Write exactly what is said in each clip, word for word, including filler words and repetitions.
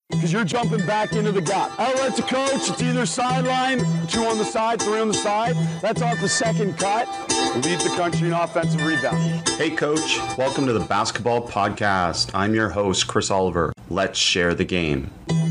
Because you're jumping back into the gap. Outlet to coach. It's either sideline, two on the side, three on the side. That's off the second cut. Lead the country in offensive rebound. Hey, Coach. Welcome to the Basketball Podcast. I'm your host, Chris Oliver. Let's share the game.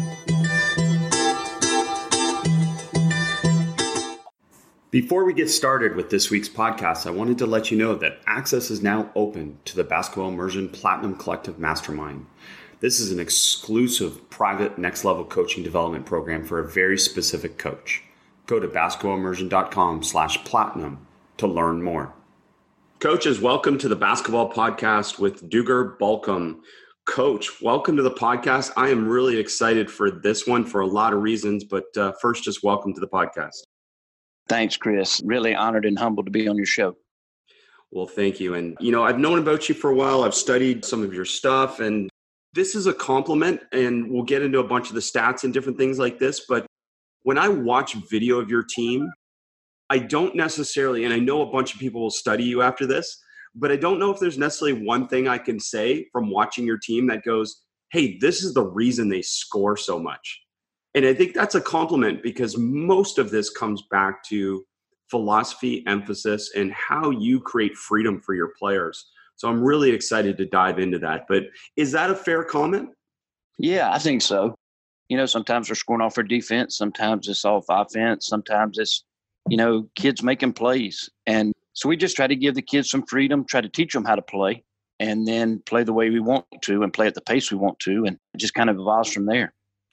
Before we get started with this week's podcast, I wanted to let you know that access is now open to the Basketball Immersion Platinum Collective Mastermind. This is an exclusive, private, next-level coaching development program for a very specific coach. Go to basketballimmersion.com slash platinum to learn more. Coaches, welcome to the Basketball Podcast with Dugar Balcom. Coach, welcome to the podcast. I am really excited for this one for a lot of reasons, but uh, first, just welcome to the podcast. Thanks, Chris. Really honored and humbled to be on your show. Well, thank you. And, you know, I've known about you for a while. I've studied some of your stuff, and this is a compliment, and we'll get into a bunch of the stats and different things like this. But when I watch video of your team, I don't necessarily, and I know a bunch of people will study you after this, but I don't know if there's necessarily one thing I can say from watching your team that goes, hey, this is the reason they score so much. And I think that's a compliment because most of this comes back to philosophy, emphasis, and how you create freedom for your players. So I'm really excited to dive into that. But is that a fair comment? Yeah, I think so. You know, sometimes we're scoring off our defense. Sometimes it's off offense. Sometimes it's, you know, kids making plays. And so we just try to give the kids some freedom, try to teach them how to play, and then play the way we want to and play at the pace we want to. And it just kind of evolves from there.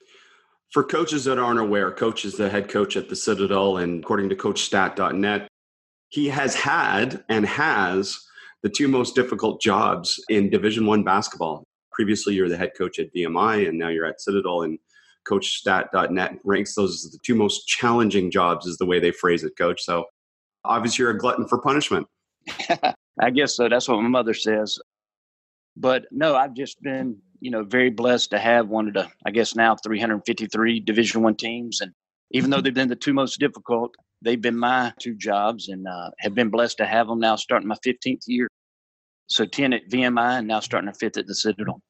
For coaches that aren't aware, Coach is the head coach at the Citadel. And according to coach stat dot net, he has had and has the two most difficult jobs in Division One basketball. Previously, you were the head coach at V M I, and now you're at Citadel, and coach stat dot net ranks those as the two most challenging jobs is the way they phrase it, Coach. So obviously you're a glutton for punishment. I guess so. That's what my mother says. But no, I've just been, you know, very blessed to have one of the, I guess now three hundred fifty-three Division One teams. And even though they've been the two most difficult, they've been my two jobs and uh, have been blessed to have them now starting my fifteenth year. So ten at V M I and now starting a fifth at the Citadel.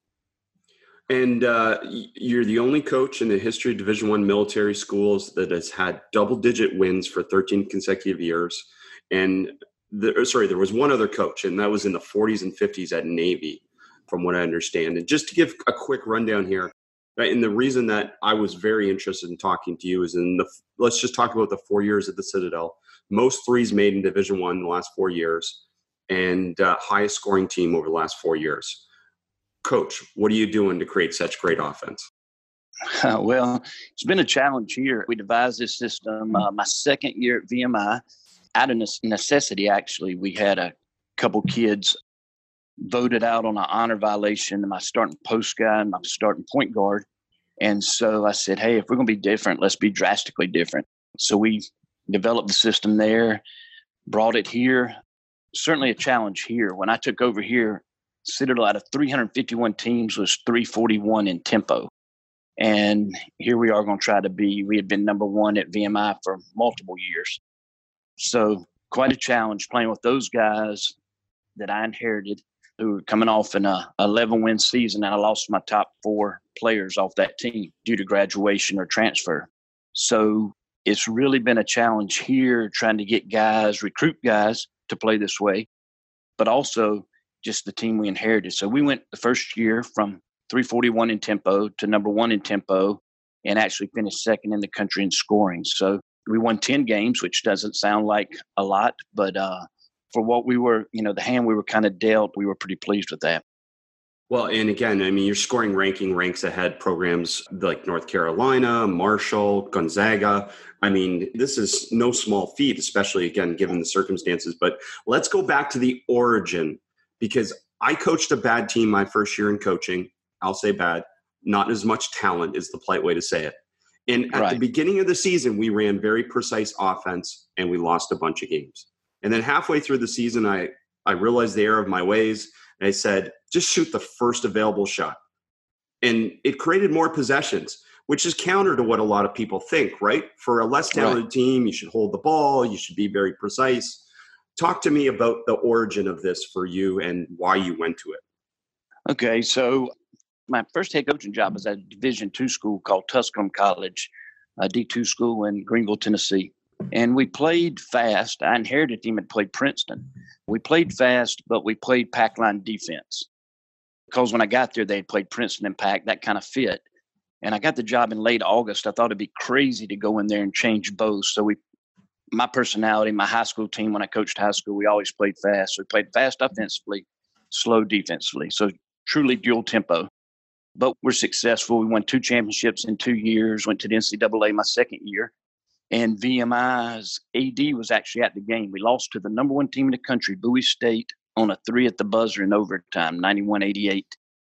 And uh, you're the only coach in the history of Division One military schools that has had double-digit wins for thirteen consecutive years. And the, sorry, there was one other coach, and that was in the forties and fifties at Navy, from what I understand. And just to give a quick rundown here, right, and the reason that I was very interested in talking to you is in the, let's just talk about the four years at the Citadel. Most threes made in Division One in the last four years, and uh, highest scoring team over the last four years. Coach, what are you doing to create such great offense? Uh, well, it's been a challenge here. We devised this system uh, my second year at V M I. Out of necessity, actually, we had a couple kids voted out on an honor violation, my starting post guy and my starting point guard. And so I said, hey, if we're going to be different, let's be drastically different. So we developed the system there, brought it here. Certainly a challenge here. When I took over here, Citadel out of three hundred fifty-one teams was three forty-one in tempo. And here we are going to try to be, we had been number one at V M I for multiple years. So quite a challenge playing with those guys that I inherited who were coming off in a eleven-win season, and I lost my top four players off that team due to graduation or transfer. So it's really been a challenge here trying to get guys, recruit guys to play this way, but also just the team we inherited. So we went the first year from three forty-one in tempo to number one in tempo and actually finished second in the country in scoring. So we won ten games, which doesn't sound like a lot, but uh, for what we were, you know, the hand we were kind of dealt, we were pretty pleased with that. Well, and again, I mean, your scoring ranking ranks ahead programs like North Carolina, Marshall, Gonzaga. I mean, this is no small feat, especially, again, given the circumstances. But let's go back to the origin, because I coached a bad team my first year in coaching. I'll say bad. Not as much talent is the polite way to say it. And at right. the beginning of the season, we ran very precise offense, and we lost a bunch of games. And then halfway through the season, I, I realized the error of my ways. And I said, just shoot the first available shot. And it created more possessions, which is counter to what a lot of people think, right? For a less talented right. team, you should hold the ball. You should be very precise. Talk to me about the origin of this for you and why you went to it. Okay, so My first head coaching job was at a Division two school called Tusculum College, a D two school in Greenville, Tennessee. And we played fast. I inherited a team that played Princeton. We played fast, but we played pack line defense. Because when I got there, they had played Princeton and pack. That kind of fit. And I got the job in late August. I thought it'd be crazy to go in there and change both. So we, my personality, my high school team, when I coached high school, we always played fast. So we played fast offensively, slow defensively. So truly dual tempo. But we're successful. We won two championships in two years, went to the N C double A my second year. And V M I's A D was actually at the game. We lost to the number one team in the country, Bowie State, on a three at the buzzer in overtime, ninety-one eighty-eight.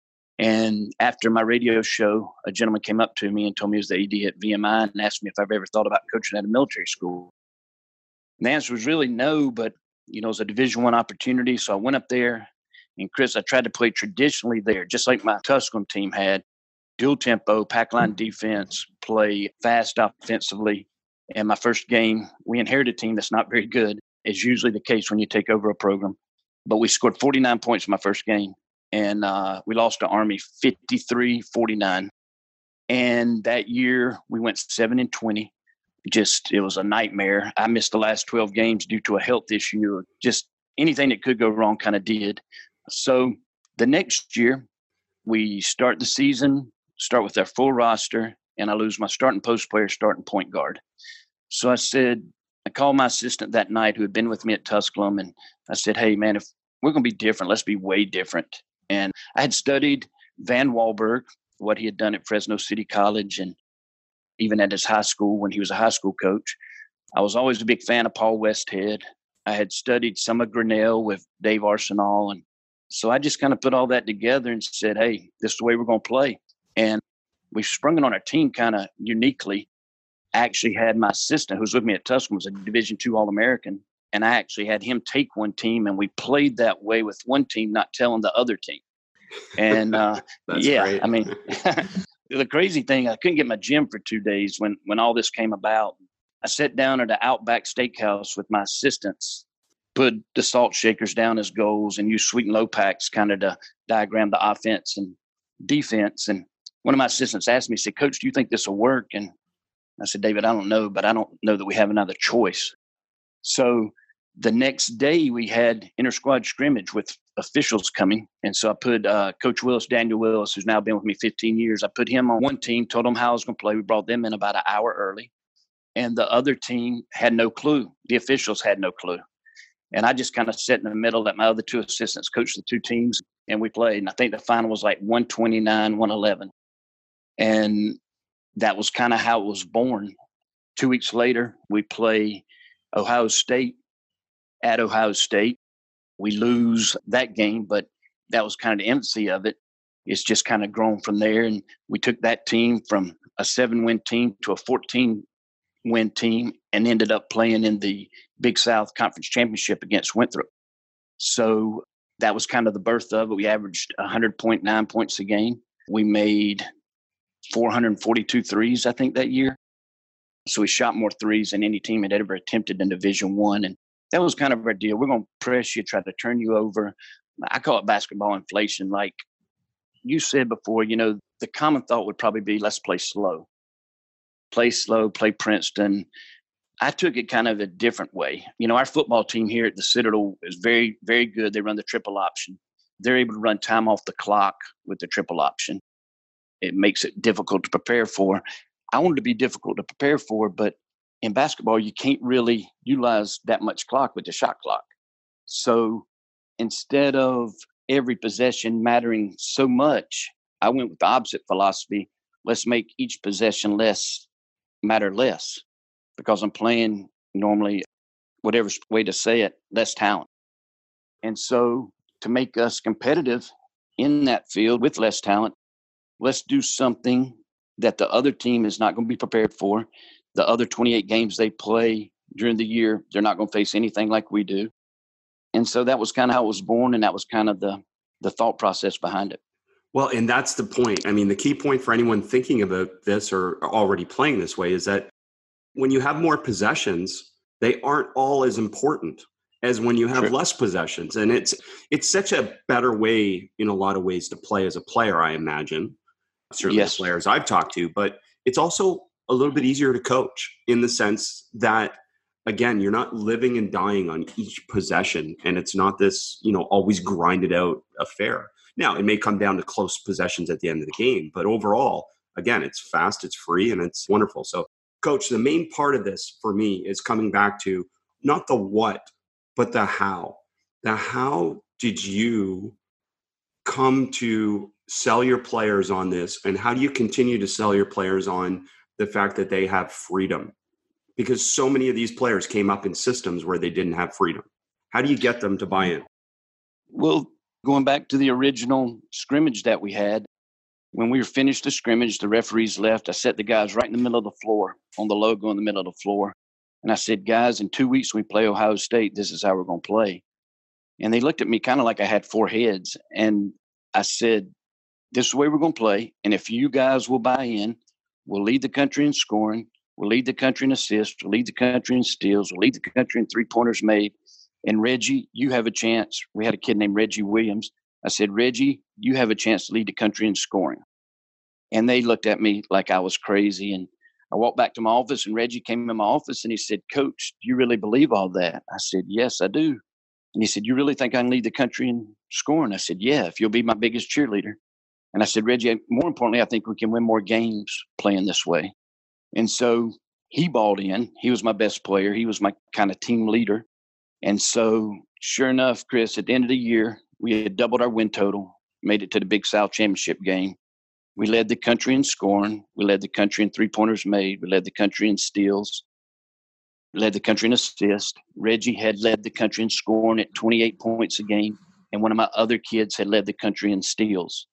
And after my radio show, a gentleman came up to me and told me he was the A D at V M I and asked me if I've ever thought about coaching at a military school. And the answer was really no, but, you know, it was a Division One opportunity. So I went up there. And, Chris, I tried to play traditionally there, just like my Tusculum team had, dual tempo, pack line defense, play fast offensively. And my first game, we inherited a team that's not very good, as usually the case when you take over a program. But we scored forty-nine points in my first game. And uh, we lost to Army fifty-three forty-nine. And that year we went seven and twenty. Just, it was a nightmare. I missed the last twelve games due to a health issue. Just anything that could go wrong kind of did. So the next year we start the season, start with our full roster, and I lose my starting post player, starting point guard. So I said, I called my assistant that night who had been with me at Tusculum, and I said, hey, man, if we're going to be different, let's be way different. And I had studied Van Wahlberg, what he had done at Fresno City College, and even at his high school when he was a high school coach. I was always a big fan of Paul Westhead. I had studied some of Grinnell with Dave Arsenal. And so I just kind of put all that together and said, hey, this is the way we're going to play. And we sprung it on our team kind of uniquely. I actually had my assistant who was with me at Tusculum, was a Division two All-American. And I actually had him take one team, and we played that way with one team, not telling the other team. And uh, yeah, great. I mean, the crazy thing, I couldn't get my gym for two days when, when all this came about. I sat down at an Outback Steakhouse with my assistants, put the salt shakers down as goals, and used sweet and low packs kind of to diagram the offense and defense. And one of my assistants asked me, he said, Coach, do you think this will work? And I said, David, I don't know, but I don't know that we have another choice. So the next day we had inter-squad scrimmage with officials coming. And so I put uh, Coach Willis, Daniel Willis, who's now been with me fifteen years, I put him on one team, told him how I was going to play. We brought them in about an hour early. And the other team had no clue. The officials had no clue. And I just kind of sat in the middle, let my other two assistants coach the two teams, and we played. And I think the final was like one twenty-nine, one eleven. And that was kind of how it was born. Two weeks later, we play Ohio State at Ohio State. We lose that game, but that was kind of the infancy of it. It's just kind of grown from there. And we took that team from a seven-win team to a fourteen-win team and ended up playing in the Big South Conference Championship against Winthrop. So that was kind of the birth of it. We averaged one hundred point nine points a game. We made four hundred forty-two threes, I think, that year. So we shot more threes than any team had ever attempted in Division One. And that was kind of our deal. We're going to press you, try to turn you over. I call it basketball inflation. Like you said before, you know, the common thought would probably be, let's play slow. Play slow, play Princeton. I took it kind of a different way. You know, our football team here at the Citadel is very, very good. They run the triple option. They're able to run time off the clock with the triple option. It makes it difficult to prepare for. I wanted to be difficult to prepare for, but in basketball, you can't really utilize that much clock with the shot clock. So instead of every possession mattering so much, I went with the opposite philosophy. Let's make each possession less matter less, because I'm playing normally, whatever way to say it, less talent. And so to make us competitive in that field with less talent, let's do something that the other team is not going to be prepared for. The other twenty-eight games they play during the year, they're not going to face anything like we do. And so that was kind of how it was born, and that was kind of the the thought process behind it. Well, and that's the point. I mean, the key point for anyone thinking about this or already playing this way is that when you have more possessions, they aren't all as important. as when you have True. less possessions. And it's it's such a better way in a lot of ways to play as a player, I imagine. Certainly Yes. the players I've talked to, but it's also a little bit easier to coach in the sense that, again, you're not living and dying on each possession, and it's not this, you know, always grinded out affair. Now, it may come down to close possessions at the end of the game, but overall, again, it's fast, it's free, and it's wonderful. So, Coach, the main part of this for me is coming back to not the what, but the how. The how did you come to sell your players on this, and how do you continue to sell your players on the fact that they have freedom? Because so many of these players came up in systems where they didn't have freedom. How do you get them to buy in? Well, going back to the original scrimmage that we had, when we were finished the scrimmage, the referees left. I set the guys right in the middle of the floor, on the logo in the middle of the floor. And I said, guys, in two weeks when we play Ohio State, this is how we're going to play. And they looked at me kind of like I had four heads. And I said, this is the way we're going to play. And if you guys will buy in, we'll lead the country in scoring. We'll lead the country in assists. We'll lead the country in steals. We'll lead the country in three-pointers made. And Reggie, you have a chance. We had a kid named Reggie Williams. I said, Reggie, you have a chance to lead the country in scoring. And they looked at me like I was crazy. And I walked back to my office, and Reggie came in my office, and he said, Coach, do you really believe all that? I said, yes, I do. And he said, you really think I can lead the country in scoring? I said, yeah, if you'll be my biggest cheerleader. And I said, Reggie, more importantly, I think we can win more games playing this way. And so he bought in. He was my best player. He was my kind of team leader. And so sure enough, Chris, at the end of the year, we had doubled our win total, made it to the Big South Championship game. We led the country in scoring. We led the country in three-pointers made. We led the country in steals. We led the country in assists. Reggie had led the country in scoring at twenty-eight points a game. And one of my other kids had led the country in steals.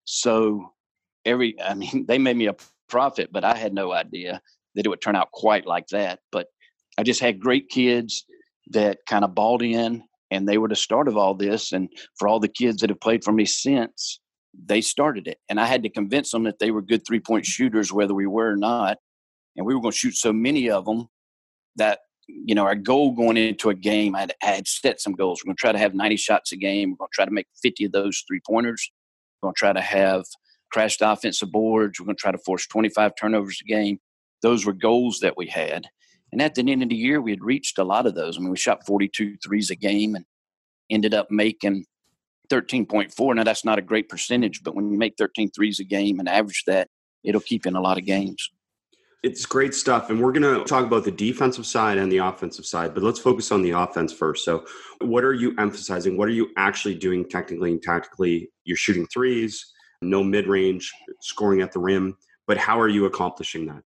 So every, I mean, they made me a prophet, but I had no idea that it would turn out quite like that. But I just had great kids that kind of bought in, and they were the start of all this. And for all the kids that have played for me since, they started it. And I had to convince them that they were good three-point shooters, whether we were or not. And we were going to shoot so many of them that, you know, our goal going into a game, I had, I had set some goals. We're going to try to have ninety shots a game. We're going to try to make fifty of those three-pointers. We're going to try to have crashed offensive boards. We're going to try to force twenty-five turnovers a game. Those were goals that we had. And at the end of the year, we had reached a lot of those. I mean, we shot forty-two threes a game and ended up making thirteen point four. Now, that's not a great percentage, but when you make thirteen threes a game and average that, it'll keep in a lot of games. It's great stuff. And we're going to talk about the defensive side and the offensive side, but let's focus on the offense first. So what are you emphasizing? What are you actually doing technically and tactically? You're shooting threes, no mid-range, scoring at the rim, but how are you accomplishing that?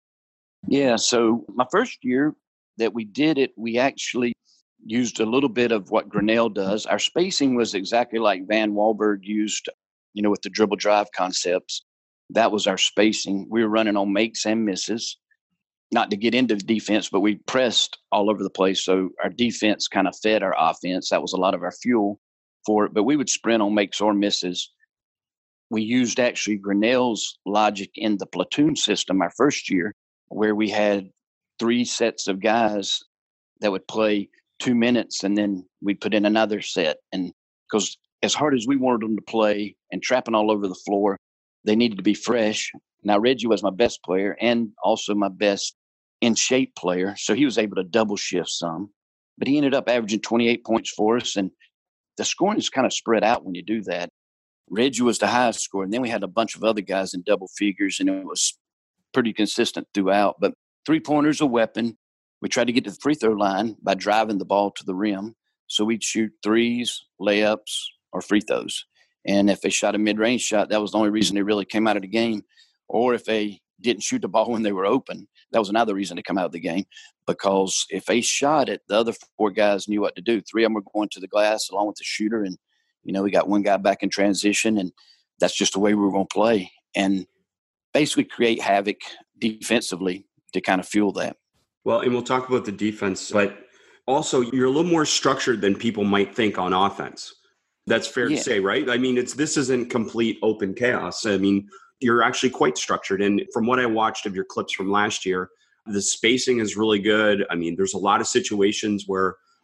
Yeah, so my first year that we did it, we actually used a little bit of what Grinnell does. Our spacing was exactly like Van Wahlberg used, you know, with the dribble drive concepts. That was our spacing. We were running on makes and misses, not to get into defense, but we pressed all over the place. So our defense kind of fed our offense. That was a lot of our fuel for it, but we would sprint on makes or misses. We used actually Grinnell's logic in the platoon system our first year, where we had three sets of guys that would play two minutes and then we'd put in another set. And because as hard as we wanted them to play and trapping all over the floor, they needed to be fresh. Now, Reggie was my best player and also my best in shape player. So he was able to double shift some, but he ended up averaging twenty-eight points for us. And the scoring is kind of spread out when you do that. Reggie was the highest scorer. And then we had a bunch of other guys in double figures, and it was pretty consistent throughout. But three-pointers a weapon. We tried to get to the free throw line by driving the ball to the rim. So we'd shoot threes, layups, or free throws. And if they shot a mid-range shot, that was the only reason they really came out of the game. Or if they didn't shoot the ball when they were open, that was another reason to come out of the game. Because if they shot it, the other four guys knew what to do. Three of them were going to the glass along with the shooter. And, you know, we got one guy back in transition, and that's just the way we were going to play. And basically create havoc defensively to kind of fuel that. Well, and we'll talk about the defense, but also you're a little more structured than people might think on offense. That's fair yeah. to say, right? I mean, it's this isn't complete open chaos. I mean, you're actually quite structured. And from what I watched of your clips from last year, the spacing is really good. I mean, there's a lot of situations where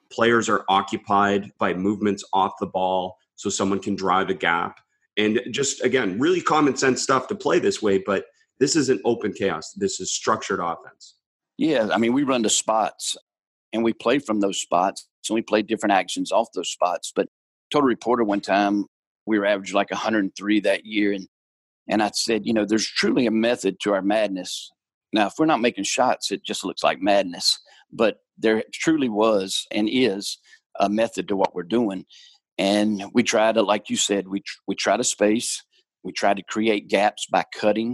players are occupied by movements off the ball so someone can drive a gap. And just, again, really common sense stuff to play this way, but this isn't open chaos. This is structured offense. Yeah, I mean, we run the spots, and we play from those spots, so we play different actions off those spots. But told a reporter one time, we were averaging like one hundred three that year, and and I said, you know, there's truly a method to our madness. Now, if we're not making shots, it just looks like madness. But there truly was and is a method to what we're doing. And we try to, like you said, we we try to space. We try to create gaps by cutting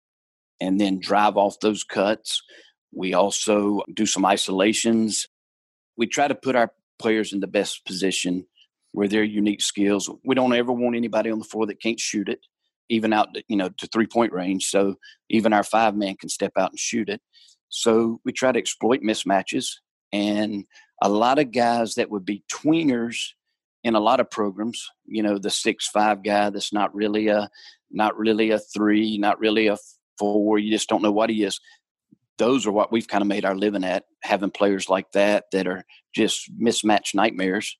and then drive off those cuts. We also do some isolations. We try to put our players in the best position where their unique skills. We don't ever want anybody on the floor that can't shoot it, even out to, you know, to three-point range. So even our five-man can step out and shoot it. So we try to exploit mismatches. And a lot of guys that would be tweeners in a lot of programs, you know, the six five guy that's not really a not really a three, not really a four, you just don't know what he is. Those are what we've kind of made our living at, having players like that that are just mismatch nightmares,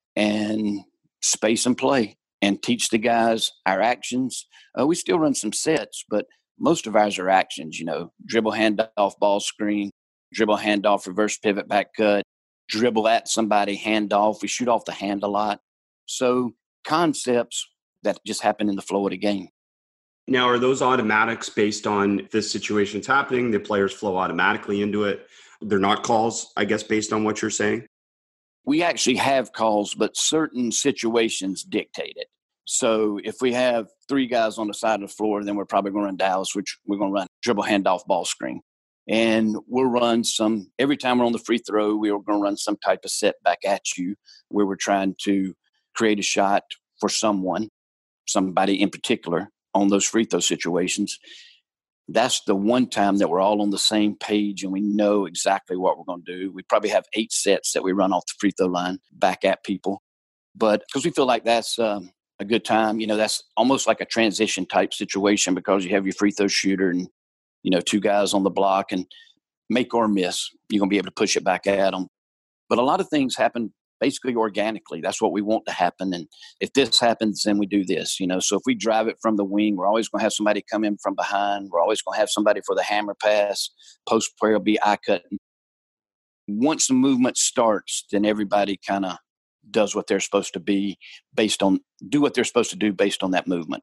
and space and play and teach the guys our actions. Uh, we still run some sets, but most of ours are actions, you know, dribble, handoff, ball screen, dribble, handoff, reverse pivot, back cut, dribble at somebody, handoff. We shoot off the hand a lot. So concepts that just happen in the flow of the game. Now, are those automatics based on if this situation's happening, the players flow automatically into it? They're not calls, I guess, based on what you're saying? We actually have calls, but certain situations dictate it. So if we have three guys on the side of the floor, then we're probably going to run Dallas, which we're going to run dribble, handoff, ball screen. And we'll run some, every time we're on the free throw, we're going to run some type of set back at you where we're trying to create a shot for someone, somebody in particular on those free throw situations. That's the one time that we're all on the same page and we know exactly what we're going to do. We probably have eight sets that we run off the free throw line back at people. But because we feel like that's um, a good time, you know, that's almost like a transition type situation because you have your free throw shooter and, you know, two guys on the block and make or miss, you're going to be able to push it back at them. But a lot of things happen basically organically. That's what we want to happen. And if this happens, then we do this, you know. So if we drive it from the wing, we're always going to have somebody come in from behind. We're always going to have somebody for the hammer pass. Post player will be eye cutting. Once the movement starts, then everybody kind of does what they're supposed to be based on, do what they're supposed to do based on that movement.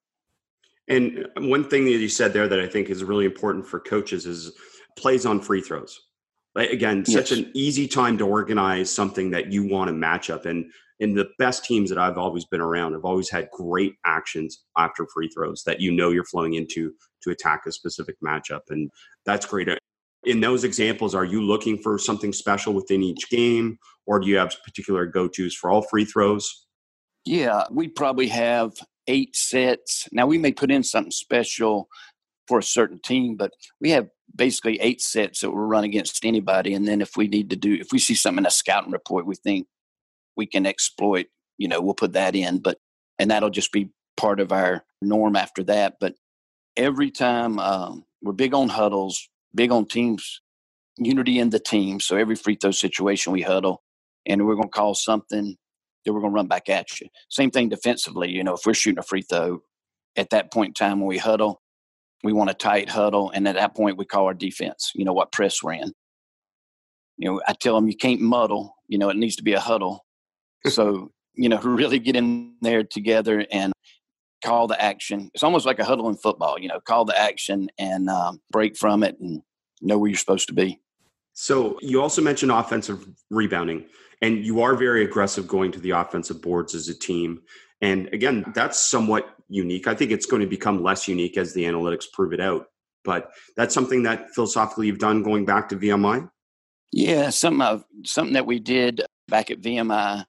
And one thing that you said there that I think is really important for coaches is plays on free throws. Like, again, such Yes. an easy time to organize something that you want to match up. And in the best teams that I've always been around, have always had great actions after free throws that you know you're flowing into to attack a specific matchup. And that's great. In those examples, are you looking for something special within each game, or do you have particular go-tos for all free throws? Yeah, we probably have eight sets. Now, we may put in something special for a certain team, but we have basically eight sets that we'll run against anybody. And then if we need to do, if we see something in a scouting report we think we can exploit, you know, we'll put that in. But, and that'll just be part of our norm after that. But every time um, we're big on huddles, big on teams, unity in the team. So every free throw situation we huddle, and we're going to call something that we're going to run back at you. Same thing defensively. You know, if we're shooting a free throw at that point in time when we huddle, we want a tight huddle. And at that point we call our defense, you know, what press we're in. You know, I tell them you can't muddle, you know, it needs to be a huddle. So, you know, really get in there together and call the action. It's almost like a huddle in football, you know, call the action and um, break from it and know where you're supposed to be. So you also mentioned offensive rebounding, and you are very aggressive going to the offensive boards as a team. And again, that's somewhat unique. I think it's going to become less unique as the analytics prove it out. But that's something that philosophically you've done going back to V M I? Yeah, something, I've, something that we did back at V M I.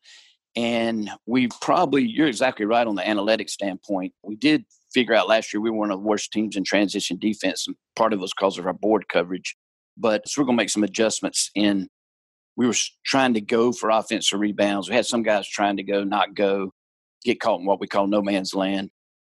And we probably, you're exactly right on the analytics standpoint. We did figure out last year we were one of the worst teams in transition defense. And part of it was because of our board coverage. But so we're going to make some adjustments in. We were trying to go for offensive rebounds. We had some guys trying to go, not go, get caught in what we call no man's land.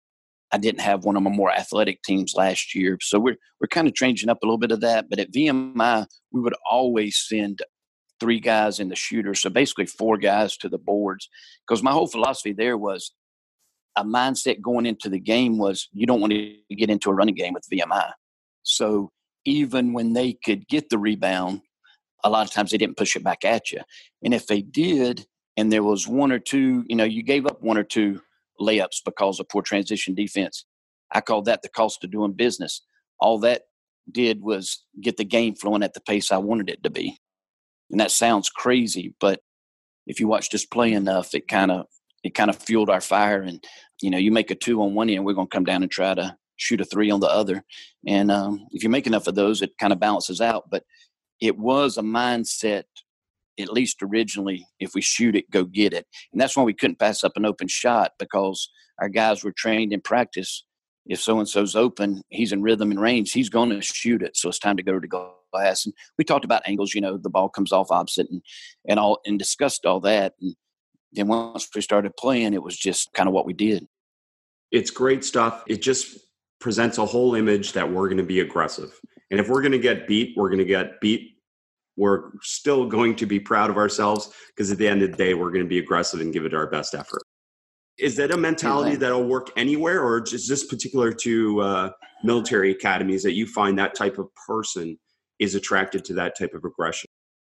I didn't have one of my more athletic teams last year. So we're we're kind of changing up a little bit of that. But at V M I, we would always send three guys in the shooter. So basically four guys to the boards. Because my whole philosophy there was a mindset going into the game was you don't want to get into a running game with V M I. So even when they could get the rebound, a lot of times they didn't push it back at you. And if they did, and there was one or two, you know, you gave up one or two layups because of poor transition defense. I called that the cost of doing business. All that did was get the game flowing at the pace I wanted it to be. And that sounds crazy, but if you watched us play enough, it kind of it kind of fueled our fire. And, you know, you make a two on one end, we're going to come down and try to shoot a three on the other. And um, if you make enough of those, it kind of balances out. But it was a mindset, at least originally, if we shoot it, go get it. And that's why we couldn't pass up an open shot, because our guys were trained in practice. If so-and-so's open, he's in rhythm and range, he's going to shoot it. So it's time to go to glass. And we talked about angles, you know, the ball comes off opposite and, and all, and discussed all that. And then once we started playing, it was just kind of what we did. It's great stuff. It just presents a whole image that we're going to be aggressive. And if we're going to get beat, we're going to get beat. We're still going to be proud of ourselves, because at the end of the day, we're going to be aggressive and give it our best effort. Is that a mentality that'll work anywhere, or is this particular to uh, military academies that you find that type of person is attracted to that type of aggression?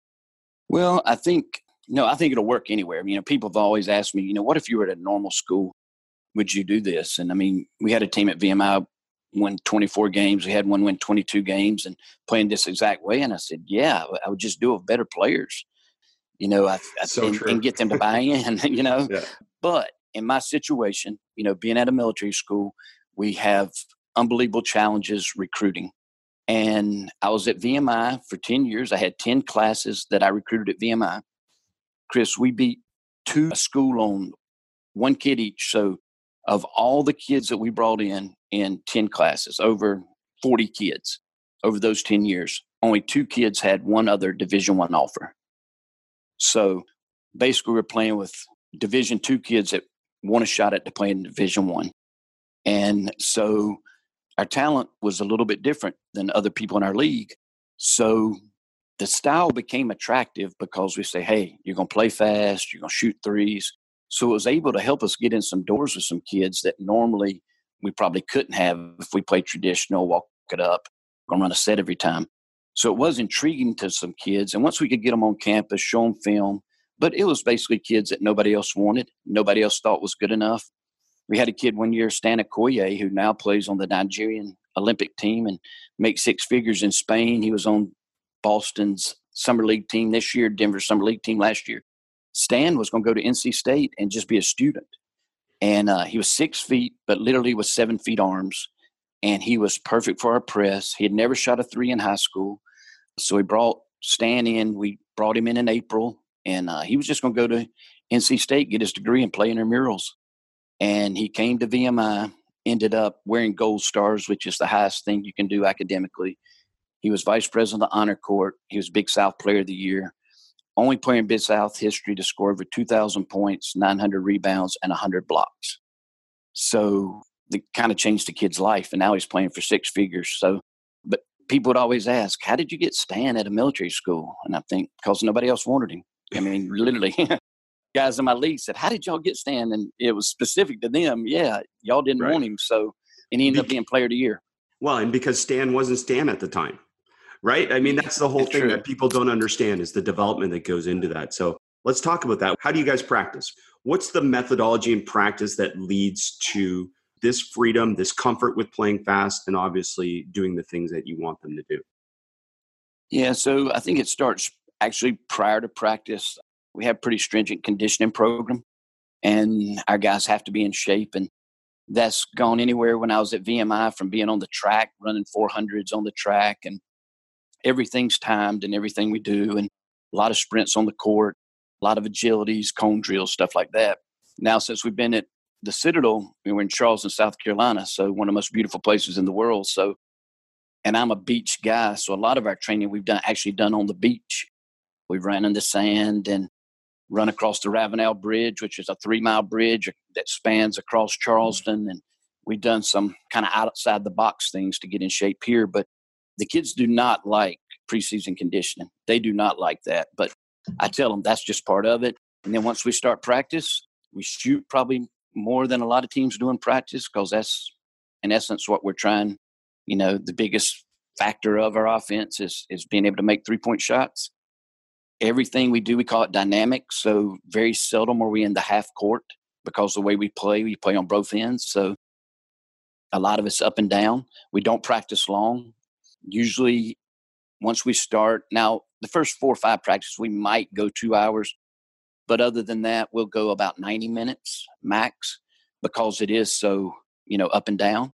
Well, I think, no, I think it'll work anywhere. You know, people have always asked me, you know, what if you were at a normal school? Would you do this? And I mean, we had a team at V M I win twenty-four games. We had one win twenty-two games and playing this exact way. And I said, yeah, I would just do it with better players, you know, I, I so and, and get them to buy in, you know. Yeah. But in my situation, you know, being at a military school, we have unbelievable challenges recruiting. And I was at V M I for ten years. I had ten classes that I recruited at V M I. Chris, we beat two a school on one kid each. So of all the kids that we brought in in ten classes, over forty kids over those ten years, only two kids had one other Division One offer. So basically we're playing with Division Two kids that want a shot at to play in Division One. And so our talent was a little bit different than other people in our league. So the style became attractive because we say, hey, you're going to play fast, you're going to shoot threes. So it was able to help us get in some doors with some kids that normally we probably couldn't have if we played traditional, walk it up, going to run a set every time. So it was intriguing to some kids. And once we could get them on campus, show them film, but it was basically kids that nobody else wanted, nobody else thought was good enough. We had a kid one year, Stan Okoye, who now plays on the Nigerian Olympic team and makes six figures in Spain. He was on Boston's Summer League team this year, Denver Summer League team last year. Stan was going to go to N C State and just be a student. And uh, he was six feet, but literally was seven feet arms. And he was perfect for our press. He had never shot a three in high school. So we brought Stan in. We brought him in in April. And uh, he was just going to go to N C State, get his degree, and play intramurals. And he came to V M I, ended up wearing gold stars, which is the highest thing you can do academically. He was vice president of the honor court. He was Big South Player of the Year. Only player in Big South history to score over two thousand points, nine hundred rebounds, and one hundred blocks. So it kind of changed the kid's life. And now he's playing for six figures. So, but people would always ask, how did you get Stan at a military school? And I think because nobody else wanted him. I mean, literally, guys in my league said, how did y'all get Stan? And it was specific to them. Yeah, y'all didn't right. want him. So, and he ended Be- up being player of the year. Well, and because Stan wasn't Stan at the time. Right? I mean, that's the whole that's thing true. That people don't understand is the development that goes into that. So let's talk about that. How do you guys practice? What's the methodology and practice that leads to this freedom, this comfort with playing fast, and obviously doing the things that you want them to do? Yeah, so I think it starts actually prior to practice. We have pretty stringent conditioning program, and our guys have to be in shape. And that's gone anywhere when I was at V M I, from being on the track, running four hundreds on the track, and everything's timed and everything we do, and a lot of sprints on the court, a lot of agilities, cone drills, stuff like that. Now, since we've been at the Citadel, we were in Charleston, South Carolina, so one of the most beautiful places in the world. So, and I'm a beach guy, so a lot of our training we've done actually done on the beach. We've ran in the sand and run across the Ravenel Bridge, which is a three-mile bridge that spans across Charleston, and we've done some kind of outside the box things to get in shape here. But the kids do not like preseason conditioning. They do not like that. But I tell them that's just part of it. And then once we start practice, we shoot probably more than a lot of teams do in practice, because that's in essence what we're trying. You know, the biggest factor of our offense is is being able to make three-point shots. Everything we do, we call it dynamic. So very seldom are we in the half court, because the way we play, we play on both ends. So a lot of it's up and down. We don't practice long. Usually once we start, now the first four or five practices, we might go two hours. But other than that, we'll go about ninety minutes max, because it is so, you know, up and down.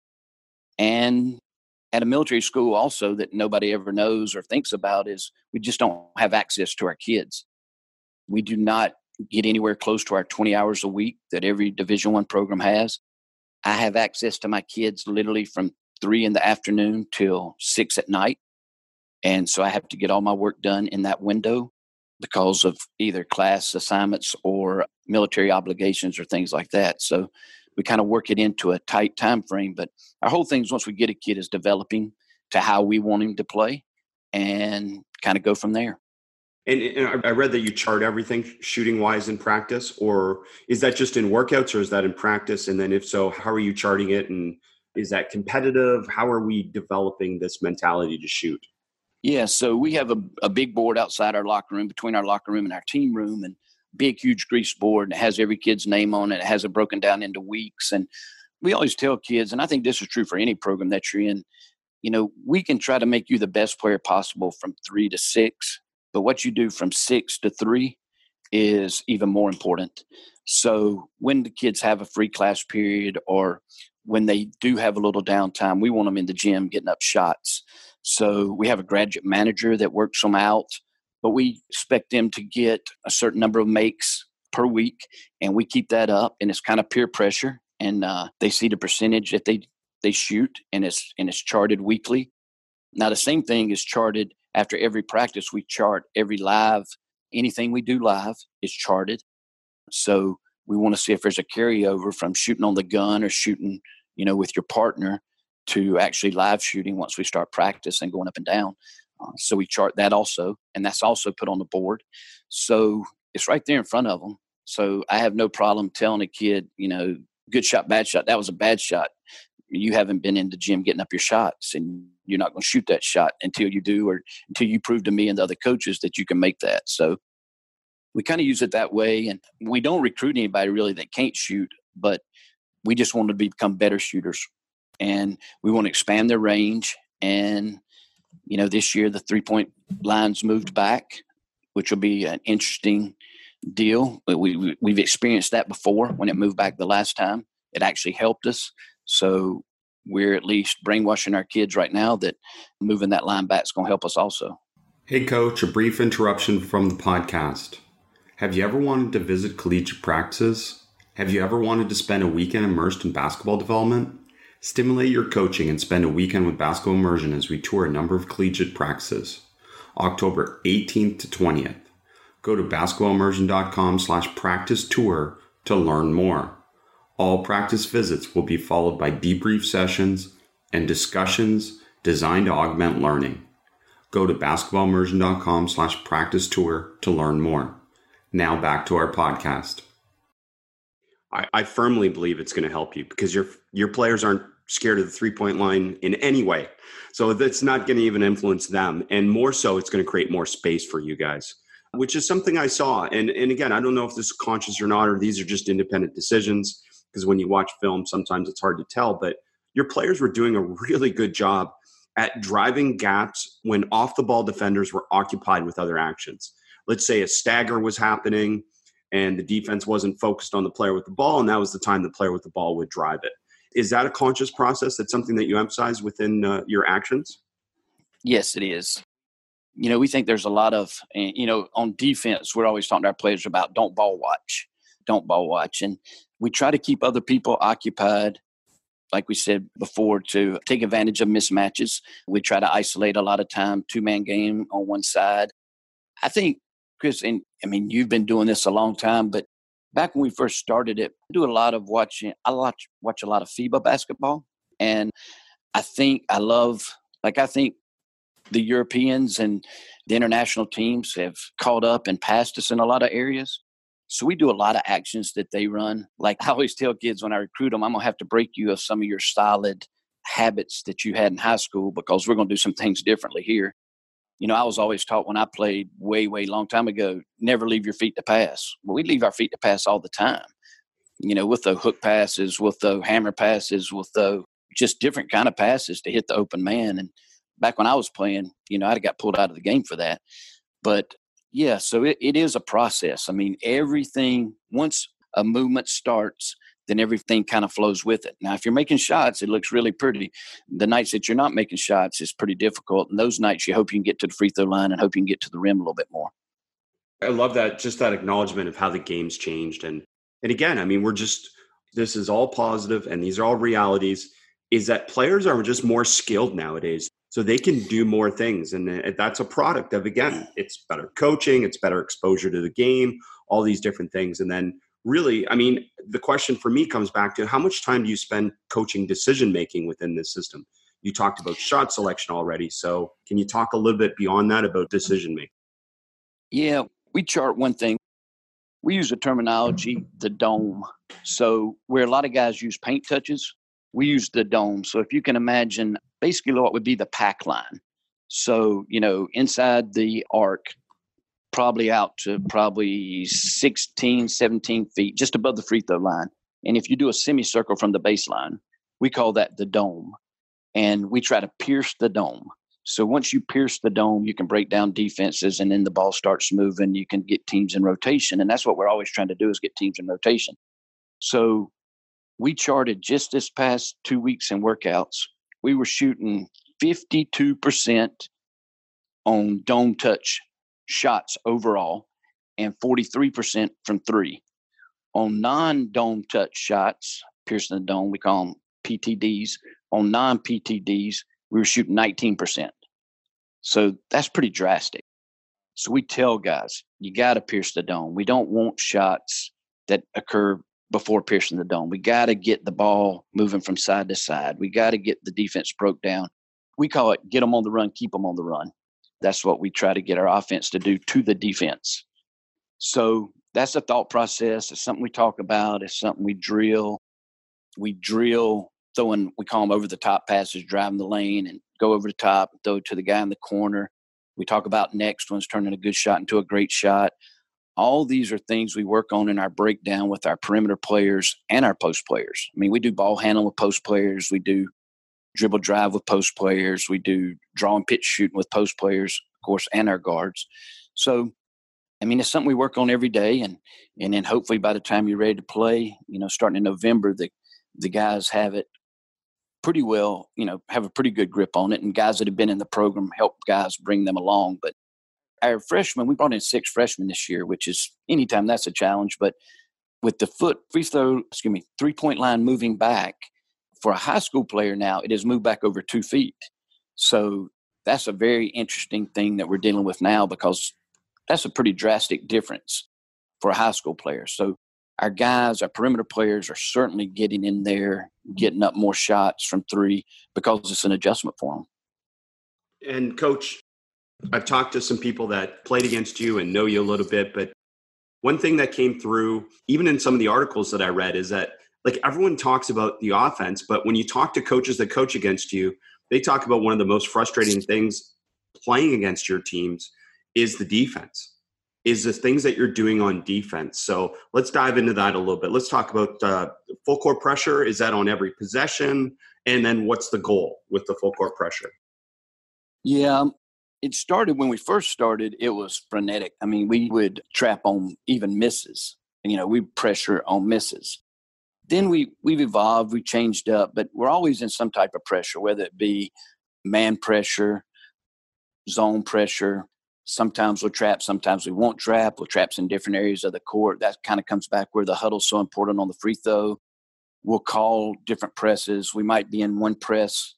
And at a military school also that nobody ever knows or thinks about is we just don't have access to our kids. We do not get anywhere close to our twenty hours a week that every Division One program has. I have access to my kids literally from three in the afternoon till six at night. And so I have to get all my work done in that window because of either class assignments or military obligations or things like that. So we kind of work it into a tight time frame. But our whole thing is, once we get a kid, is developing to how we want him to play and kind of go from there. And, and I read that you chart everything shooting wise in practice, or is that just in workouts, or is that in practice? And then if so, how are you charting it? And is that competitive? How are we developing this mentality to shoot? Yeah, so we have a, a big board outside our locker room, between our locker room and our team room, and big, huge grease board. And it has every kid's name on it. It has it broken down into weeks. And we always tell kids, and I think this is true for any program that you're in, you know, we can try to make you the best player possible from three to six, but what you do from six to three is even more important. So when the kids have a free class period, or when they do have a little downtime, we want them in the gym getting up shots. So we have a graduate manager that works them out, but we expect them to get a certain number of makes per week, and we keep that up, and it's kind of peer pressure, and uh, they see the percentage that they they shoot, and it's and it's charted weekly. Now the same thing is charted after every practice. We chart every live, anything we do live is charted. So we want to see if there's a carryover from shooting on the gun or shooting, you know, with your partner to actually live shooting once we start practice and going up and down. Uh, so we chart that also, and that's also put on the board. So it's right there in front of them. So I have no problem telling a kid, you know, good shot, bad shot. That was a bad shot. You haven't been in the gym getting up your shots, and you're not going to shoot that shot until you do, or until you prove to me and the other coaches that you can make that. So we kind of use it that way, and we don't recruit anybody really that can't shoot, but we just want to become better shooters, and we want to expand their range. And, you know, this year the three-point line's moved back, which will be an interesting deal. We, we, we've experienced that before when it moved back the last time. It actually helped us. So we're at least brainwashing our kids right now that moving that line back is going to help us also. Hey, Coach, a brief interruption from the podcast. Have you ever wanted to visit collegiate practices? Have you ever wanted to spend a weekend immersed in basketball development? Stimulate your coaching and spend a weekend with Basketball Immersion as we tour a number of collegiate practices. October eighteenth to twentieth. Go to basketballimmersion.com slash practice tour to learn more. All practice visits will be followed by debrief sessions and discussions designed to augment learning. Go to basketballimmersion.com slash practice tour to learn more. Now back to our podcast. I, I firmly believe it's going to help you, because your your players aren't scared of the three-point line in any way. So that's not going to even influence them. And more so, it's going to create more space for you guys, which is something I saw. And, and again, I don't know if this is conscious or not, or these are just independent decisions, because when you watch film, sometimes it's hard to tell. But your players were doing a really good job at driving gaps when off-the-ball defenders were occupied with other actions. Let's say a stagger was happening and the defense wasn't focused on the player with the ball, and that was the time the player with the ball would drive it. Is that a conscious process? That's something that you emphasize within uh, your actions? Yes, it is. You know, we think there's a lot of, you know, on defense, we're always talking to our players about don't ball watch, don't ball watch. And we try to keep other people occupied, like we said before, to take advantage of mismatches. We try to isolate a lot of time, two-man game on one side. I think, Chris, and I mean, you've been doing this a long time, but back when we first started it, I do a lot of watching, I watch, watch a lot of FIBA basketball. And I think I love, like I think the Europeans and The international teams have caught up and passed us in a lot of areas. So we do a lot of actions that they run. Like I always tell kids when I recruit them, I'm going to have to break you of some of your solid habits that you had in high school because we're going to do some things differently here. You know, I was always taught when I played way, way long time ago, never leave your feet to pass. Well, we leave our feet to pass all the time. You know, with the hook passes, with the hammer passes, with the just different kind of passes to hit the open man. And back when I was playing, you know, I got pulled out of the game for that. But yeah, so it, it is a process. I mean, everything, once a movement starts, then everything kind of flows with it. Now, if you're making shots, it looks really pretty. The nights that you're not making shots is pretty difficult. And those nights, you hope you can get to the free throw line and hope you can get to the rim a little bit more. I love that, just that acknowledgement of how the game's changed. And, and again, I mean, we're just, this is all positive and these are all realities, is that players are just more skilled nowadays. So they can do more things. And that's a product of, again, it's better coaching, it's better exposure to the game, all these different things. And then really, I mean, the question for me comes back to how much time do you spend coaching decision-making within this system? You talked about shot selection already. So can you talk a little bit beyond that about decision-making? Yeah, we chart one thing. We use the terminology, the dome. So where a lot of guys use paint touches, we use the dome. So if you can imagine basically what would be the pack line. So, you know, inside the arc, probably out to probably sixteen, seventeen feet, just above the free throw line. And if you do a semicircle from the baseline, we call that the dome. And we try to pierce the dome. So once you pierce the dome, you can break down defenses and then the ball starts moving. You can get teams in rotation. And that's what we're always trying to do is get teams in rotation. So we charted just this past two weeks in workouts. We were shooting fifty-two percent on dome touch shots overall and forty-three percent from three. On non-dome touch shots, piercing the dome, we call them P T Ds. On non-P T Ds, we were shooting nineteen percent. So that's pretty drastic. So we tell guys, you got to pierce the dome. We don't want shots that occur before piercing the dome. We got to get the ball moving from side to side. We got to get the defense broke down. We call it get them on the run, keep them on the run. That's what we try to get our offense to do to the defense. So that's a thought process. It's something we talk about. It's something we drill. We drill throwing, we call them over the top passes, driving the lane and go over the top, and throw it to the guy in the corner. We talk about next one's turning a good shot into a great shot. All these are things we work on in our breakdown with our perimeter players and our post players. I mean, we do ball handling with post players. We do dribble drive with post players. We do draw and pitch shooting with post players, of course, and our guards. So, I mean, it's something we work on every day. And and then hopefully by the time you're ready to play, you know, starting in November, the, the guys have it pretty well, you know, have a pretty good grip on it. And guys that have been in the program help guys bring them along. But our freshmen, we brought in six freshmen this year, which is anytime that's a challenge. But with the foot free throw, excuse me, three-point line moving back, for a high school player now, it has moved back over two feet. So that's a very interesting thing that we're dealing with now because that's a pretty drastic difference for a high school player. So our guys, our perimeter players are certainly getting in there, getting up more shots from three because it's an adjustment for them. And Coach, I've talked to some people that played against you and know you a little bit, but one thing that came through, even in some of the articles that I read, is that like everyone talks about the offense, but when you talk to coaches that coach against you, they talk about one of the most frustrating things playing against your teams is the defense, is the things that you're doing on defense. So let's dive into that a little bit. Let's talk about uh, full court pressure. Is that on every possession? And then what's the goal with the full court pressure? Yeah, it started when we first started, it was frenetic. I mean, we would trap on even misses. And, you know, we pressure on misses. Then we, we've evolved, we changed up, but we're always in some type of pressure, whether it be man pressure, zone pressure. Sometimes we'll trap, sometimes we won't trap. We'll traps in different areas of the court. That kind of comes back where the huddle's so important on the free throw. We'll call different presses. We might be in one press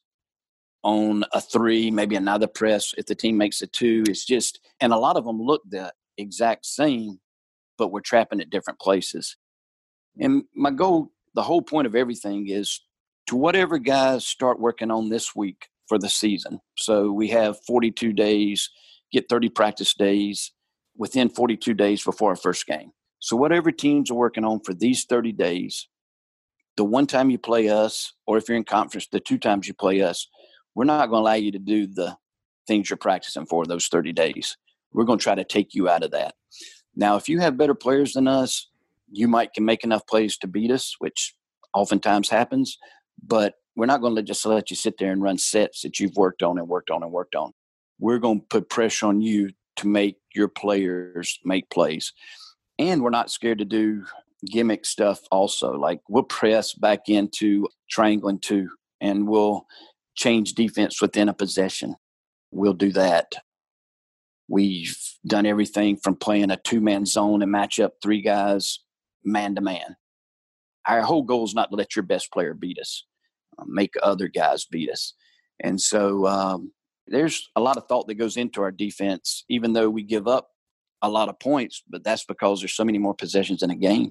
on a three, maybe another press if the team makes a two. It's just, and a lot of them look the exact same, but we're trapping at different places. And my goal, the whole point of everything is to whatever guys start working on this week for the season. So we have forty-two days get thirty practice days within forty-two days before our first game. So whatever teams are working on for these thirty days, the one time you play us, or if you're in conference, the two times you play us, we're not going to allow you to do the things you're practicing for those thirty days. We're going to try to take you out of that. Now, if you have better players than us, you might can make enough plays to beat us, which oftentimes happens, but we're not going to just let you sit there and run sets that you've worked on and worked on and worked on. We're going to put pressure on you to make your players make plays. And we're not scared to do gimmick stuff also. Like we'll press back into triangling too, and we'll change defense within a possession. We'll do that. We've done everything from playing a two-man zone and match up three guys man-to-man. Our whole goal is not to let your best player beat us, uh, make other guys beat us. And so um, there's a lot of thought that goes into our defense, even though we give up a lot of points, but that's because there's so many more possessions in a game.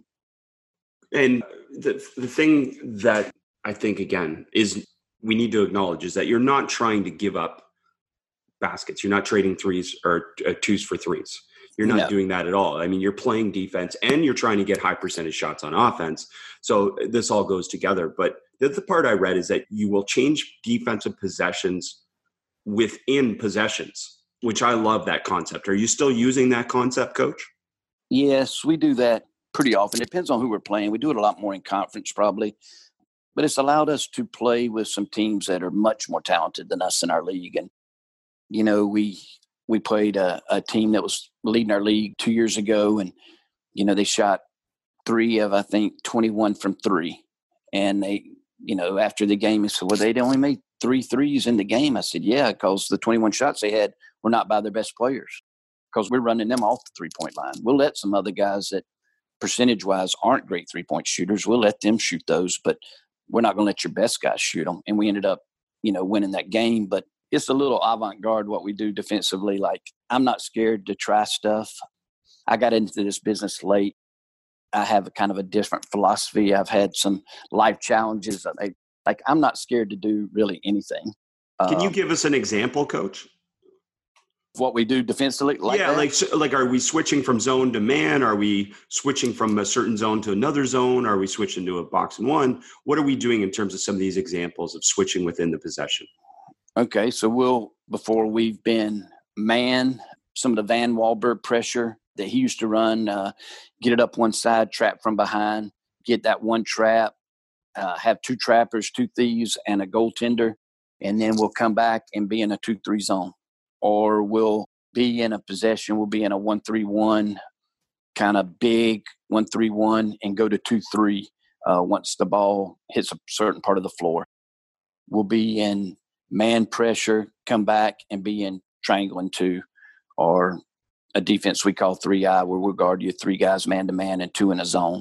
And the the thing that I think, again, is we need to acknowledge is that you're not trying to give up baskets. You're not trading threes or uh, twos for threes. You're not no. doing that at all. I mean, you're playing defense and you're trying to get high percentage shots on offense. So this all goes together. But the, the part I read is that you will change defensive possessions within possessions, which I love that concept. Are you still using that concept, Coach? Yes, we do that pretty often. It depends on who we're playing. We do it a lot more in conference probably. But it's allowed us to play with some teams that are much more talented than us in our league. And, you know, we we played a, a team that was leading our league two years ago. And, you know, they shot three of, I think, twenty-one from three. And they, you know, after the game, he said, well, they only made three threes in the game. I said, yeah, because the twenty-one shots they had were not by their best players because we're running them off the three-point line. We'll let some other guys that percentage-wise aren't great three-point shooters. We'll let them shoot those, but we're not going to let your best guys shoot them. And we ended up, you know, winning that game. But it's a little avant-garde what we do defensively. Like, I'm not scared to try stuff. I got into this business late. I have a kind of a different philosophy. I've had some life challenges. I, like, I'm not scared to do really anything. Can you give us an example, Coach? What we do defensively? Like yeah, that? like so, like are we switching from zone to man? Are we switching from a certain zone to another zone? Are we switching to a box and one? What are we doing in terms of some of these examples of switching within the possession? Okay, so we'll, before we've been man, some of the Van Wahlberg pressure that he used to run, uh, get it up one side, trap from behind, get that one trap, uh, have two trappers, two thieves, and a goaltender, and then we'll come back and be in a two three zone. Or we'll be in a possession, we'll be in a one three one, kind of big one three one, and go to two three uh, once the ball hits a certain part of the floor. We'll be in man pressure, come back and be in triangling two, or a defense we call three I, where we'll guard you three guys man-to-man and two in a zone.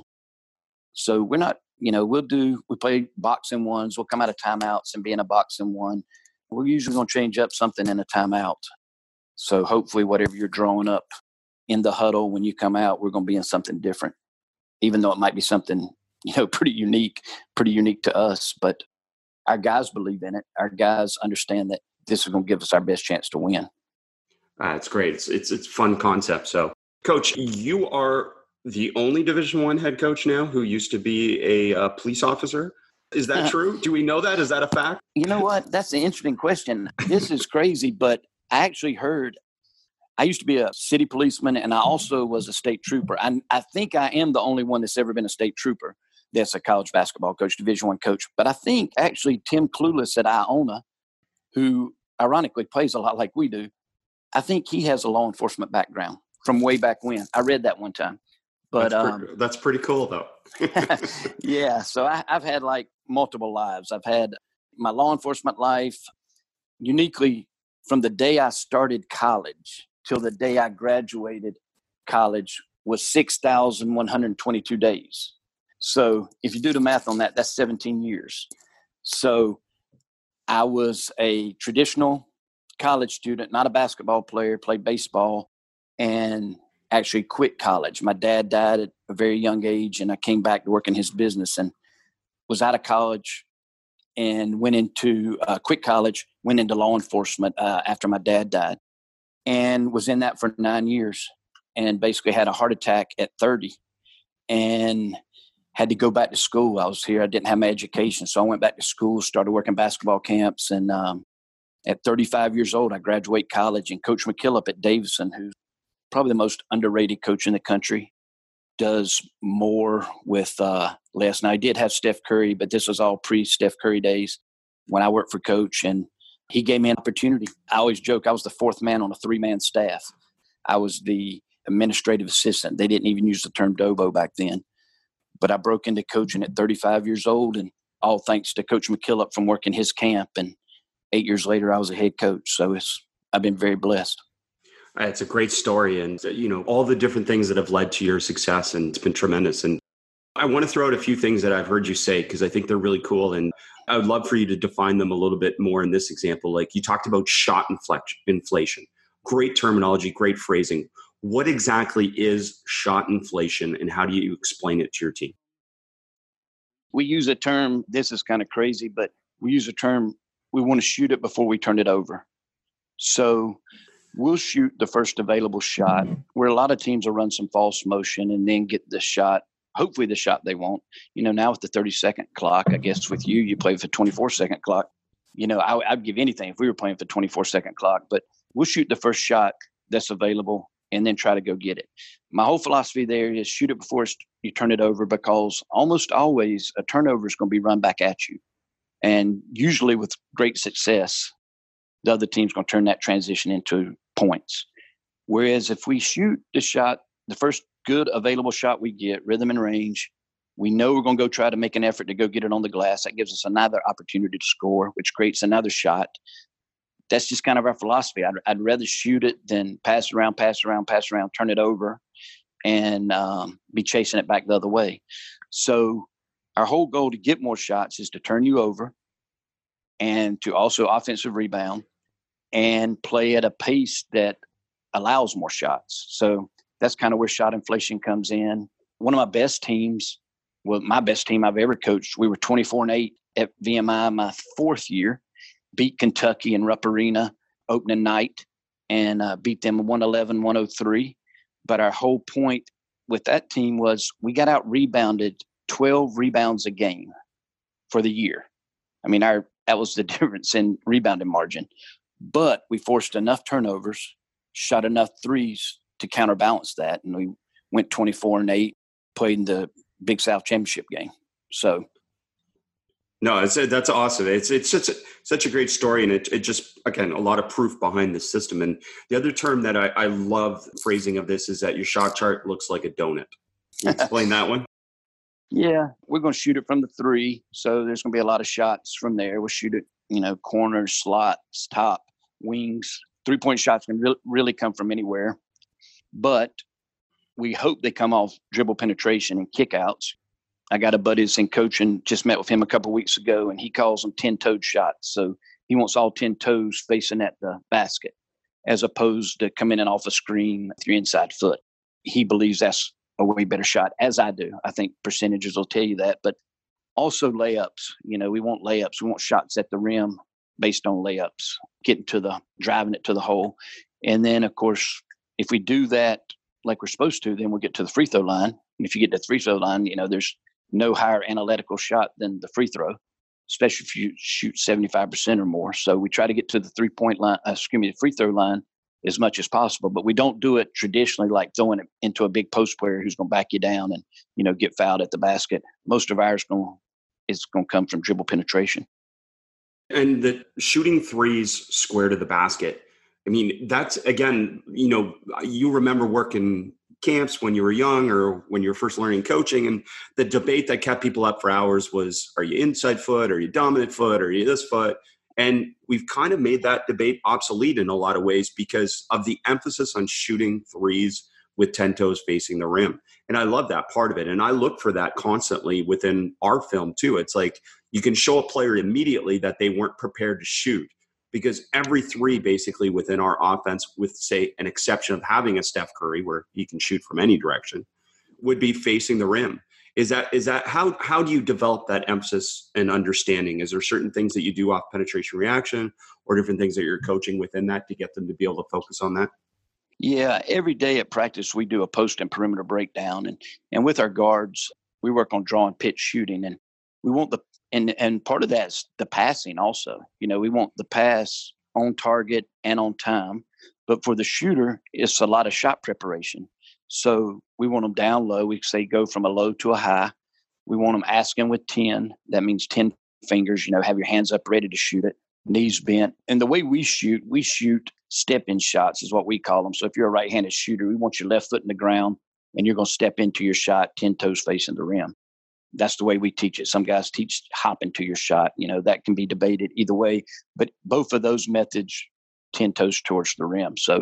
So we're not, you know, we'll do, we play box and ones. We'll come out of timeouts and be in a box and one. We're usually going to change up something in a timeout. So hopefully whatever you're drawing up in the huddle when you come out, we're going to be in something different, even though it might be something, you know, pretty unique, pretty unique to us. But our guys believe in it. Our guys understand that this is going to give us our best chance to win. Uh, it's great. It's it's it's a fun concept. So, Coach, you are the only Division One head coach now who used to be a uh, police officer. Is that uh, true? Do we know that? Is that a fact? You know what? That's an interesting question. This is crazy, but I actually heard I used to be a city policeman, and I also was a state trooper. I, I think I am the only one that's ever been a state trooper that's a college basketball coach, Division One coach. But I think actually Tim Clueless at Iona, who ironically plays a lot like we do, I think he has a law enforcement background from way back when. I read that one time. But that's, um, pretty, that's pretty cool, though. Yeah. So I, I've had like multiple lives. I've had my law enforcement life uniquely from the day I started college till the day I graduated college was six thousand one hundred twenty-two days. So if you do the math on that, that's seventeen years. So I was a traditional college student, not a basketball player, played baseball, and actually quit college. My dad died at a very young age, and I came back to work in his business and was out of college and went into uh, quit college, went into law enforcement uh, after my dad died. and was in that for nine years and basically had a heart attack at thirty and had to go back to school. I was here. I didn't have my education. So I went back to school, started working basketball camps. And um, at thirty-five years old, I graduate college. And Coach McKillop at Davidson, who's probably the most underrated coach in the country, does more with uh, less. Now, I did have Steph Curry, but this was all pre-Steph Curry days when I worked for Coach. And he gave me an opportunity. I always joke I was the fourth man on a three-man staff. I was the administrative assistant. They didn't even use the term Dobo back then. But I broke into coaching at thirty-five years old, and all thanks to Coach McKillop from working his camp. And eight years later, I was a head coach. So it's I've been very blessed. It's a great story, and you know all the different things that have led to your success, and it's been tremendous. And I want to throw out a few things that I've heard you say because I think they're really cool, and I would love for you to define them a little bit more in this example. Like you talked about shot inflation. Great terminology, great phrasing. What exactly is shot inflation, and how do you explain it to your team? We use a term, this is kind of crazy, but we use a term, we want to shoot it before we turn it over. So we'll shoot the first available shot, where a lot of teams will run some false motion and then get the shot, hopefully the shot they want. You know, now with the thirty-second clock, I guess with you, you play with a twenty-four-second clock. You know, I, I'd give anything if we were playing for twenty-four-second clock, but we'll shoot the first shot that's available and then try to go get it. My whole philosophy there is shoot it before you turn it over, because almost always a turnover is going to be run back at you. And usually with great success, the other team's going to turn that transition into points. Whereas if we shoot the shot, the first good available shot we get, rhythm and range, we know we're going to go try to make an effort to go get it on the glass. That gives us another opportunity to score, which creates another shot. That's just kind of our philosophy. I'd, I'd rather shoot it than pass it around, pass it around, pass it around, turn it over, and um, be chasing it back the other way. So our whole goal to get more shots is to turn you over and to also offensive rebound and play at a pace that allows more shots. So that's kind of where shot inflation comes in. One of my best teams, well, my best team I've ever coached, we were twenty-four and eight at V M I my fourth year. Beat Kentucky in Rupp Arena opening night and uh, beat them one eleven one oh three. But our whole point with that team was we got out rebounded twelve rebounds a game for the year. I mean, our that was the difference in rebounding margin. But we forced enough turnovers, shot enough threes to counterbalance that, and we went twenty-four and eight, played in the Big South Championship game. So. No, it's that's awesome. It's it's such a, such a great story, and it it just again a lot of proof behind the system. And the other term that I, I love phrasing of this is that your shot chart looks like a donut. Can you explain that one? Yeah, we're going to shoot it from the three, so there's going to be a lot of shots from there. We'll shoot it, you know, corners, slots, top, wings. Three point shots can re- really come from anywhere, but we hope they come off dribble penetration and kickouts. I got a buddy that's in coaching, just met with him a couple of weeks ago, and he calls them ten-toed shots. So he wants all ten toes facing at the basket as opposed to coming in off a screen with your inside foot. He believes that's a way better shot, as I do. I think percentages will tell you that. But also layups. You know, we want layups. We want shots at the rim based on layups, getting to the, driving it to the hole. And then, of course, if we do that like we're supposed to, then we'll get to the free throw line. And if you get to the free throw line, you know, there's no higher analytical shot than the free throw, especially if you shoot seventy-five percent or more. So we try to get to the three-point line, uh, excuse me, the free throw line as much as possible. But we don't do it traditionally like throwing it into a big post player who's going to back you down and, you know, get fouled at the basket. Most of ours going is going to come from dribble penetration. And the shooting threes square to the basket, I mean, that's, again, you know, you remember working camps when you were young or when you were first learning coaching, and the debate that kept people up for hours was, are you inside foot? Are you dominant foot? Are you this foot? And we've kind of made that debate obsolete in a lot of ways because of the emphasis on shooting threes with ten toes facing the rim. And I love that part of it. And I look for that constantly within our film too. It's like you can show a player immediately that they weren't prepared to shoot, because every three basically within our offense, with say an exception of having a Steph Curry where he can shoot from any direction, would be facing the rim. Is that is that how how do you develop that emphasis and understanding? Is there certain things that you do off penetration reaction or different things that you're coaching within that to get them to be able to focus on that? Yeah, every day at practice we do a post and perimeter breakdown, and and with our guards we work on draw and pitch shooting, and we want the and and part of that's the passing also. You know, we want the pass on target and on time, but for the shooter, it's a lot of shot preparation. So we want them down low. We say go from a low to a high. We want them asking with ten. That means ten fingers. You know, have your hands up ready to shoot it, knees bent. And the way we shoot, we shoot step-in shots is what we call them. So if you're a right-handed shooter, we want your left foot in the ground and you're going to step into your shot ten toes facing the rim. That's the way we teach it. Some guys teach hop into your shot. You know, that can be debated either way, but both of those methods, ten toes towards the rim. So,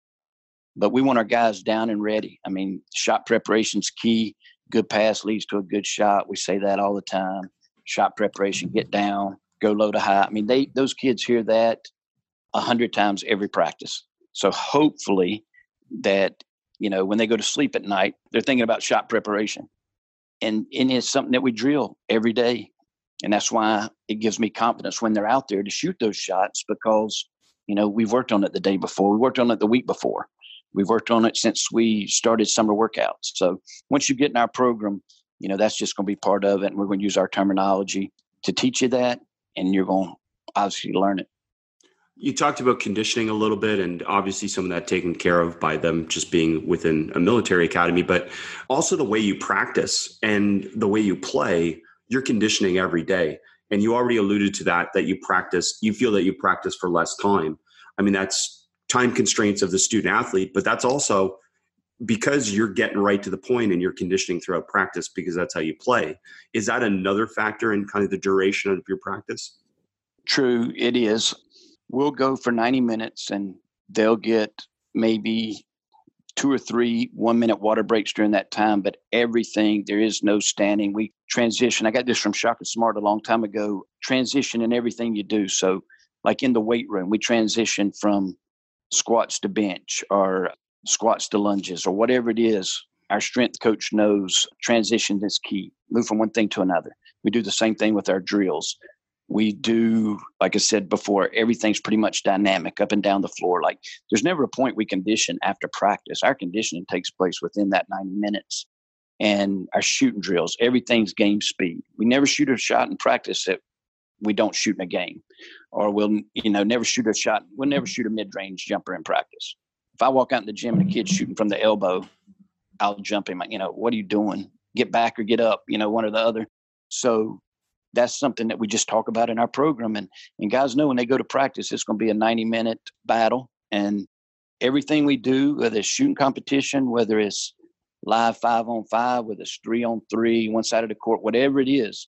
but we want our guys down and ready. I mean, shot preparation's key. Good pass leads to a good shot. We say that all the time. Shot preparation, get down, go low to high. I mean, they those kids hear that a hundred times every practice. So hopefully that, you know, when they go to sleep at night, they're thinking about shot preparation. And, and it's something that we drill every day. And that's why it gives me confidence when they're out there to shoot those shots because, you know, we've worked on it the day before. We worked on it the week before. We've worked on it since we started summer workouts. So once you get in our program, you know, that's just going to be part of it. And we're going to use our terminology to teach you that. And you're going to obviously learn it. You talked about conditioning a little bit, and obviously some of that taken care of by them just being within a military academy, but also the way you practice and the way you play, you're conditioning every day. And you already alluded to that, that you practice, you feel that you practice for less time. I mean, that's time constraints of the student athlete, but that's also because you're getting right to the point and you're conditioning throughout practice because that's how you play. Is that another factor in kind of the duration of your practice? True, it is. We'll go for ninety minutes and they'll get maybe two or three one minute water breaks during that time, but everything, there is no standing. We transition. I got this from Shaka Smart a long time ago, transition in everything you do. So like in the weight room, we transition from squats to bench or squats to lunges or whatever it is. Our strength coach knows transition is key. Move from one thing to another. We do the same thing with our drills. We do, like I said before, everything's pretty much dynamic up and down the floor. Like there's never a point we condition after practice. Our conditioning takes place within that ninety minutes. And our shooting drills, everything's game speed. We never shoot a shot in practice that we don't shoot in a game. Or we'll, you know, never shoot a shot. We'll never shoot a mid-range jumper in practice. If I walk out in the gym and a kid's shooting from the elbow, I'll jump him. You know, what are you doing? Get back or get up, you know, one or the other. So that's something that we just talk about in our program. And, and guys know when they go to practice, it's going to be a ninety minute battle. And everything we do, whether it's shooting competition, whether it's live five on five, whether it's three on three, one side of the court, whatever it is,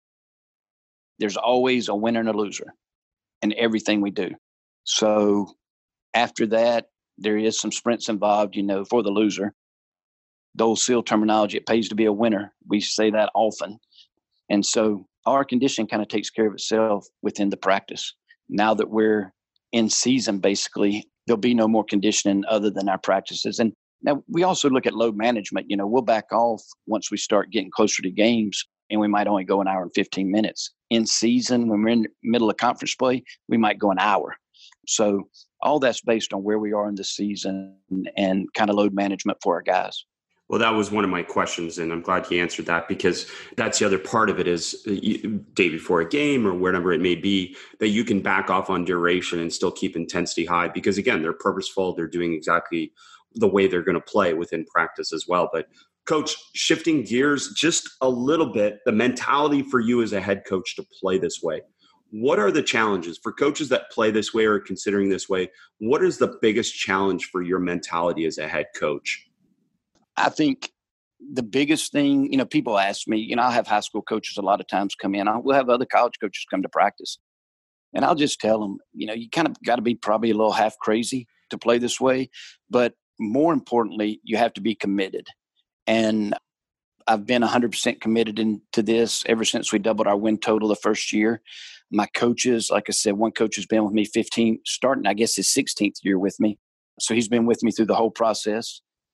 there's always a winner and a loser in everything we do. So after that, there is some sprints involved, you know, for the loser. The old SEAL terminology, it pays to be a winner. We say that often. And so our conditioning kind of takes care of itself within the practice. Now that we're in season, basically, there'll be no more conditioning other than our practices. And now we also look at load management. You know, we'll back off once we start getting closer to games, and we might only go an hour and fifteen minutes. In season, when we're in the middle of conference play, we might go an hour. So all that's based on where we are in the season and kind of load management for our guys. Well, that was one of my questions, and I'm glad you answered that because that's the other part of it is day before a game or wherever it may be, that you can back off on duration and still keep intensity high because, again, they're purposeful. They're doing exactly the way they're going to play within practice as well. But, Coach, shifting gears just a little bit, the mentality for you as a head coach to play this way. What are the challenges for coaches that play this way or considering this way? What is the biggest challenge for your mentality as a head coach? I think the biggest thing, you know, people ask me, you know, I'll have high school coaches a lot of times come in. I'll, we'll have other college coaches come to practice. And I'll just tell them, you know, you kind of got to be probably a little half crazy to play this way. But more importantly, you have to be committed. And I've been one hundred percent committed into this ever since we doubled our win total the first year. My coaches, like I said, one coach has been with me fifteen, starting, I guess, his sixteenth year with me. So he's been with me through the whole process.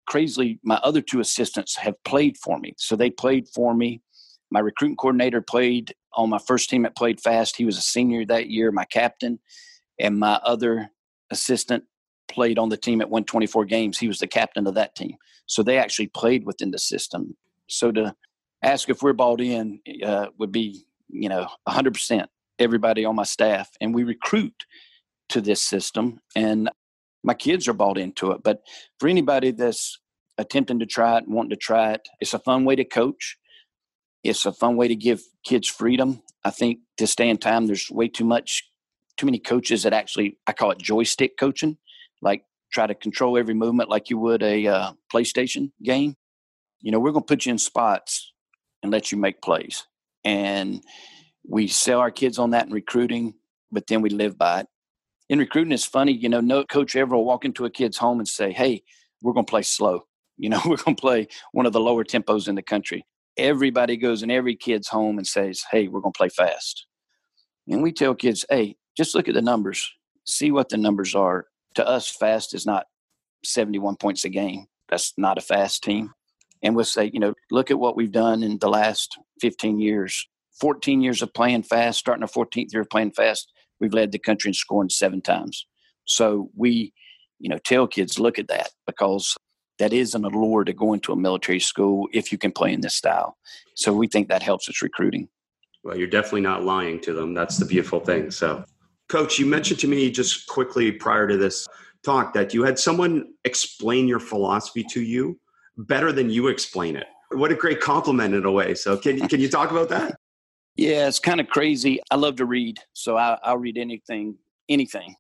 crazily, my other two assistants have played for me. So they played for me. My recruiting coordinator played on my first team that played fast. He was a senior that year, my captain. And my other assistant played on the team at one hundred twenty-four games. He was the captain of that team. So they actually played within the system. So to ask if we're bought in uh, would be, you know, one hundred percent everybody on my staff. And we recruit to this system. And my kids are bought into it. But for anybody that's attempting to try it and wanting to try it, it's a fun way to coach. It's a fun way to give kids freedom. I think this day and time, there's way too much, too many coaches that actually, I call it joystick coaching, like try to control every movement like you would a uh, PlayStation game. You know, we're going to put you in spots and let you make plays. And we sell our kids on that in recruiting, but then we live by it. In recruiting, it's funny, you know, no coach ever will walk into a kid's home and say, hey, we're going to play slow. You know, we're going to play one of the lower tempos in the country. Everybody goes in every kid's home and says, hey, we're going to play fast. And we tell kids, hey, just look at the numbers. See what the numbers are. To us, fast is not seventy-one points a game. That's not a fast team. And we'll say, you know, look at what we've done in the last fifteen years. fourteen years of playing fast, starting our fourteenth year of playing fast, we've led the country in scoring seven times. So we, you know, tell kids, look at that, because that is an allure to go into a military school if you can play in this style. So we think that helps us recruiting. Well, you're definitely not lying to them. That's the beautiful thing. So, Coach, you mentioned to me just quickly prior to this talk that you had someone explain your philosophy to you better than you explain it. What a great compliment in a way. So can, can you talk about that? Yeah, it's kind of crazy. I love to read, so I, I'll read anything, anything.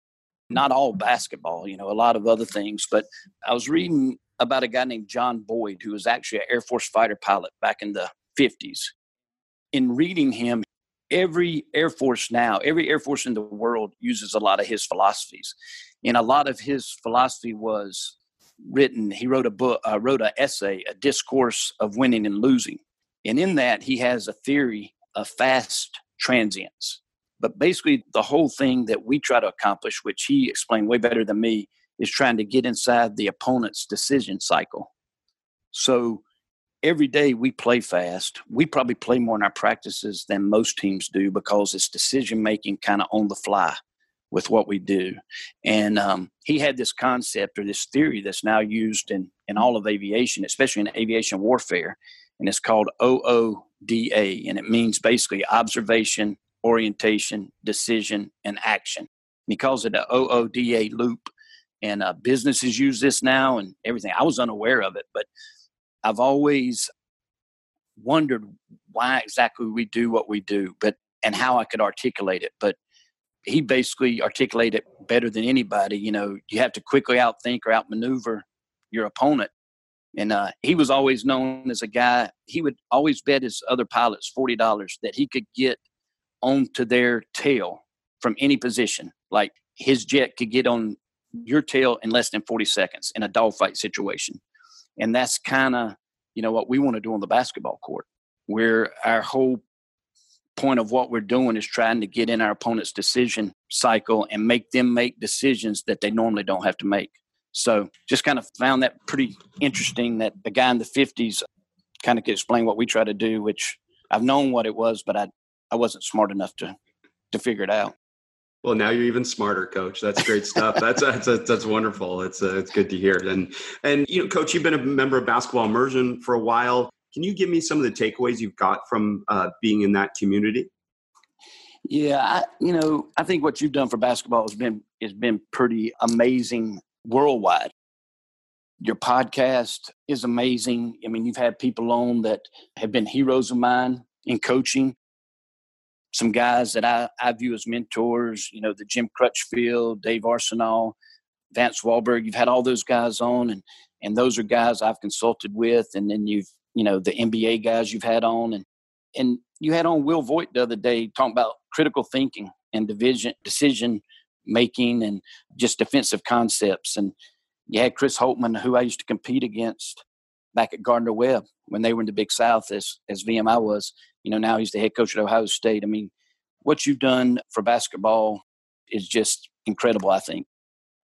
Not all basketball, you know, a lot of other things. But I was reading about a guy named John Boyd, who was actually an Air Force fighter pilot back in the fifties. In reading him, every Air Force now, every Air Force in the world uses a lot of his philosophies. And a lot of his philosophy was written, he wrote a book, uh, wrote an essay, a discourse of winning and losing. And in that, he has a theory of fast transients. But basically, the whole thing that we try to accomplish, which he explained way better than me, is trying to get inside the opponent's decision cycle. So every day we play fast. We probably play more in our practices than most teams do because it's decision-making kind of on the fly with what we do. And um, he had this concept or this theory that's now used in, in all of aviation, especially in aviation warfare, and it's called O O D A, and it means basically observation, orientation, decision, and action. And he calls it a O O D A loop, and uh, businesses use this now and everything. I was unaware of it, but I've always wondered why exactly we do what we do, but and how I could articulate it. But he basically articulated it better than anybody. You know, you have to quickly outthink or outmaneuver your opponent. And uh, he was always known as a guy, he would always bet his other pilots forty dollars that he could get onto their tail from any position. Like his jet could get on your tail in less than forty seconds in a dogfight situation. And that's kind of, you know, what we want to do on the basketball court, where our whole point of what we're doing is trying to get in our opponent's decision cycle and make them make decisions that they normally don't have to make. So just kind of found that pretty interesting that the guy in the fifties kind of could explain what we try to do, which I've known what it was, but I I wasn't smart enough to to figure it out. Well, now you're even smarter, Coach. That's great stuff. That's that's that's, that's wonderful. It's uh, it's good to hear. And and you know, Coach, you've been a member of Basketball Immersion for a while. Can you give me some of the takeaways you've got from uh, being in that community? Yeah, I, you know, I think what you've done for basketball has been has been pretty amazing worldwide. Your podcast is amazing. I mean, you've had people on that have been heroes of mine in coaching. Some guys that I, I view as mentors, you know, the Jim Crutchfield, Dave Arsenault, Vance Wahlberg. You've had all those guys on, and and those are guys I've consulted with. And then you've, you know, the N B A guys you've had on. And and you had on Will Voigt the other day talking about critical thinking and division, decision making and just defensive concepts. And you had Chris Holtman, who I used to compete against back at Gardner-Webb when they were in the Big South as, as V M I was. You know, now he's the head coach at Ohio State. I mean, what you've done for basketball is just incredible, I think.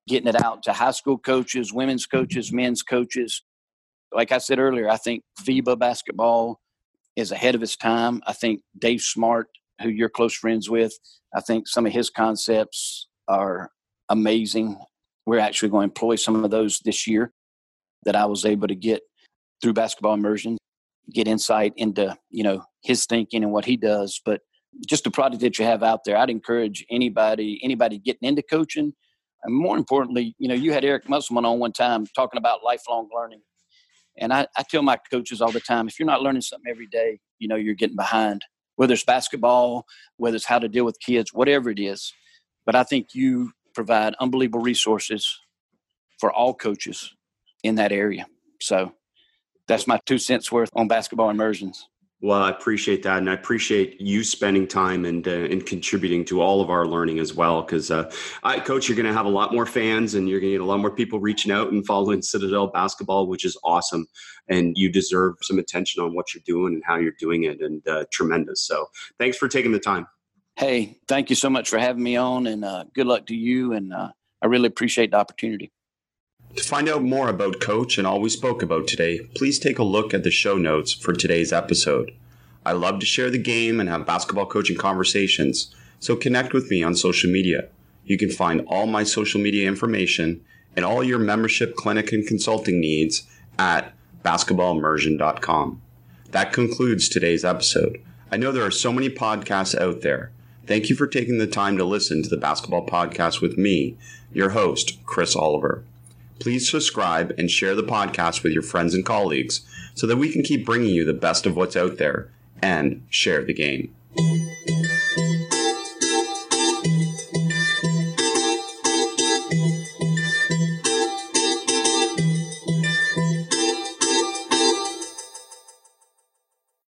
getting it out to high school coaches, women's coaches, men's coaches. Like I said earlier, I think FIBA basketball is ahead of its time. I think Dave Smart, who you're close friends with, I think some of his concepts are amazing. We're actually going to employ some of those this year that I was able to get through Basketball Immersion, get insight into, you know, his thinking and what he does. But just the product that you have out there, I'd encourage anybody, anybody getting into coaching. And more importantly, you know, you had Eric Musselman on one time talking about lifelong learning. And I, I tell my coaches all the time, if you're not learning something every day, you know, you're getting behind, whether it's basketball, whether it's how to deal with kids, whatever it is. But I think you provide unbelievable resources for all coaches in that area. So that's my two cents worth on Basketball Immersions. Well, I appreciate that. And I appreciate you spending time and uh, and contributing to all of our learning as well. Because, uh, I, Coach, you're going to have a lot more fans and you're going to get a lot more people reaching out and following Citadel basketball, which is awesome. And you deserve some attention on what you're doing and how you're doing it. And uh, tremendous. So thanks for taking the time. Hey, thank you so much for having me on. And uh, good luck to you. And uh, I really appreciate the opportunity. To find out more about Coach and all we spoke about today, please take a look at the show notes for today's episode. I love to share the game and have basketball coaching conversations, so connect with me on social media. You can find all my social media information and all your membership, clinic, and consulting needs at basketball immersion dot com. That concludes today's episode. I know there are so many podcasts out there. Thank you for taking the time to listen to the Basketball Podcast with me, your host, Chris Oliver. Please subscribe and share the podcast with your friends and colleagues so that we can keep bringing you the best of what's out there and share the game.